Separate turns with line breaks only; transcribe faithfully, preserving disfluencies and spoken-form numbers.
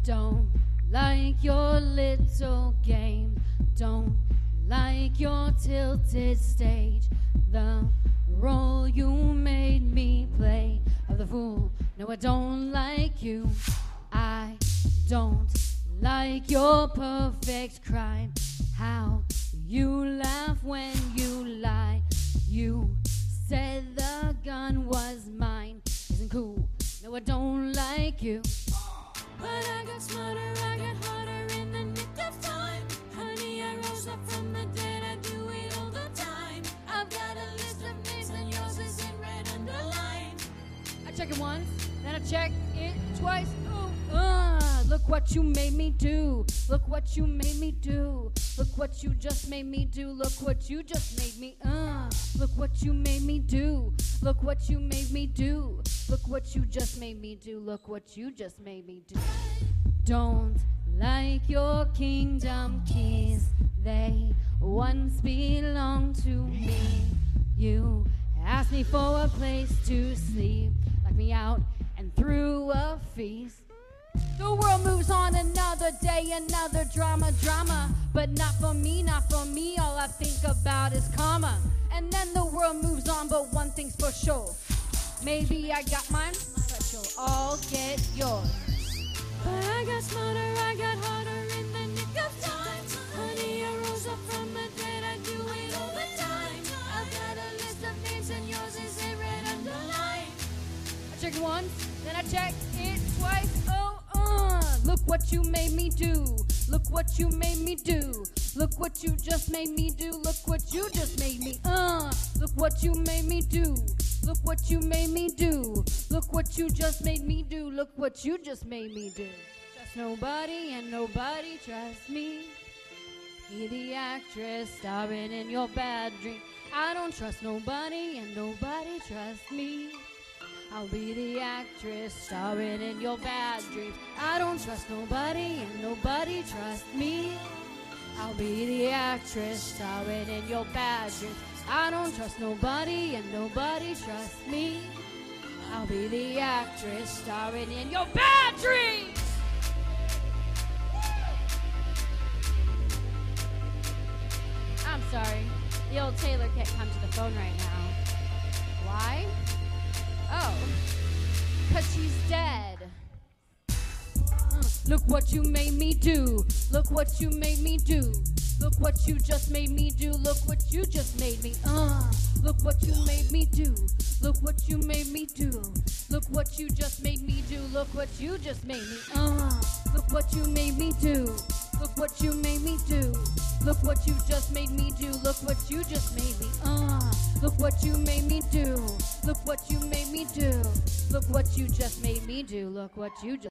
Don't like your little game. Don't like your tilted stage. The role you made me play of the fool. No, I don't like you. I don't like your perfect crime. How you laugh when you lie. You said the gun was mine. Isn't cool. No, I don't like you.
But I got smarter, I got harder in the nick of time. Honey, I rose up from the dead, I do it all the time. I've got a list of names and yours is in red underlined.
I check it once, then I check it twice. Ooh, uh, look what you made me do. Look what you made me do. Look what you just made me do. Look what you just made me, uh. Look what you made me do. Look what you made me do. Look what you just made me do. Look what you just made me do. Don't like your kingdom keys. They once belonged to me. You asked me for a place to sleep, locked me out and threw a feast. The world moves on, another day, another drama, drama. But not for me, not for me, all I think about is karma. And then the world moves on, but one thing's for sure. Maybe I got mine, but you'll all get yours.
But I got smarter, I got harder in the nick of time. Honey, I rose up from the dead, I do it all the time. I've got a list of names and yours is in red underlined.
I check it once, then I check it twice. Oh, uh, look what you made me do. Look what you made me do. Look what you just made me do. Look what you just made me, uh. Look what you made me do. Look what you made me do. Look what you just made me do. Look what you just made me do. Trust nobody and nobody trusts me. Be the actress starring in your bad dream. I don't trust nobody and nobody trusts me. I'll be the actress starring in your bad dreams. I don't trust nobody and nobody trusts me. I'll be the actress starring in your bad dreams. I don't trust nobody and nobody trusts me. I'll be the actress starring in your bad dreams. I'm sorry, the old Taylor can't come to the phone right now. Why? Oh, cause she's dead. Uh, look what you made me do. Look what you made me do. Look what you just made me do. Look what you just made me, uh. Look what you made me do. Look what you made me do. Look what you just made me do. Look what you just made me, uh. Look what you made me do. Look what you made me do. Look what you just made me do. Look what you just made me, uh. Look what you made me do. Look what you made me do. Look what you just made me do. Look what you just